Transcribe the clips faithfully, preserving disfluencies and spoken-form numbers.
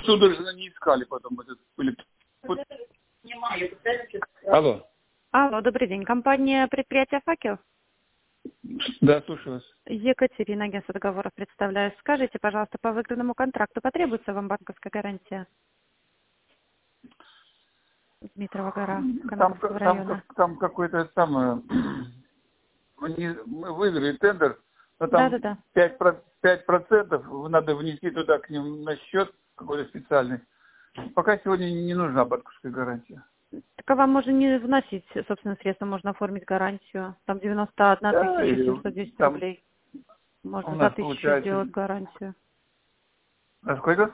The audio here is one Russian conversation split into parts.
судорожно не искали потом этот... Алло. Алло, добрый день. Компания предприятия «Факел». Да, слушаю вас. Екатерина, агентство договоров, представляю. Скажите, пожалуйста, по выигранному контракту потребуется вам банковская гарантия? Дмитрова гора, Канатовского там, района. Там, там какой-то самое... Мы выиграли тендер, но там Да, да, да. пять процентов надо внести туда к ним на счет какой-то специальный. Пока сегодня не нужна банковская гарантия. Так а вам можно не вносить собственные средства, можно оформить гарантию. Там девяносто одна Да, тысяча семьсот десять там рублей. у Можно за нас тысячу получается... сделать гарантию. А сколько?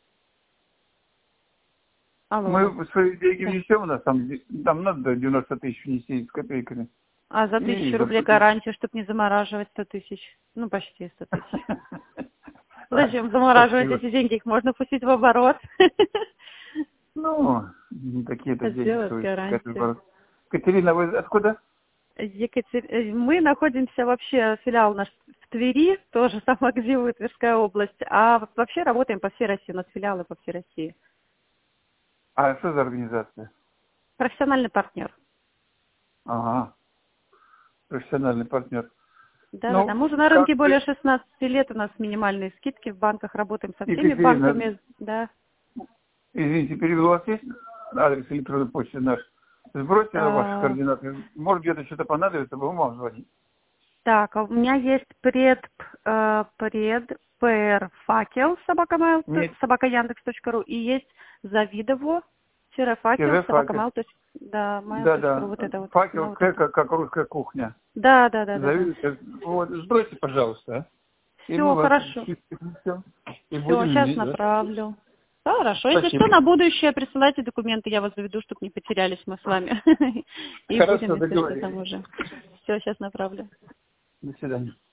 Алло, алло. Мы свои деньги Да. внесем, у нас там, там надо девяносто тысяч внести с копейками. А за И тысячу за рублей сто тысяч. гарантию, чтобы не замораживать сто тысяч? Ну, почти сто тысяч. Зачем замораживать Спасибо. эти деньги? Их можно пустить в оборот. Ну, не такие-то деньги Сделать стоят. гарантию. Катерина, вы откуда? Екатер... Мы находимся вообще, филиал наш в Твери, тоже там Акзиево, Тверская область, а вообще работаем по всей России, у нас филиалы по всей России. А что за организация? Профессиональный партнер. Ага, профессиональный партнер. Да, да, да. Ну, Мы уже на как рынке ты, более шестнадцати лет, у нас минимальные скидки в банках, работаем со всеми Екатерина, банками, да. извините, перевел, у вас есть адрес электронной почты наш? Сбросьте на ваши А, координаты. Может, где-то что-то понадобится, будем вам звонить. так, а у меня есть пред, э, пред, пр, факел, собака, mail, Нет, собака яндекс точка ру, и есть завидово, тире факел, тире собака факел. mail, да, mail точка ру, Да-да, вот это вот. факел Да, вот К, это. как, как русская кухня. Да, да, да, да, да. Завидуйте. Вот, сбросьте, пожалуйста. а. И мы Все, вас хорошо. все. И Все, будем сейчас иметь, да? направлю. Хорошо. Если Спасибо. что, на будущее присылайте документы, я вас заведу, чтобы не потерялись мы с вами. И будем, Хорошо, если что, договорились. там уже. Все, сейчас направлю. До свидания.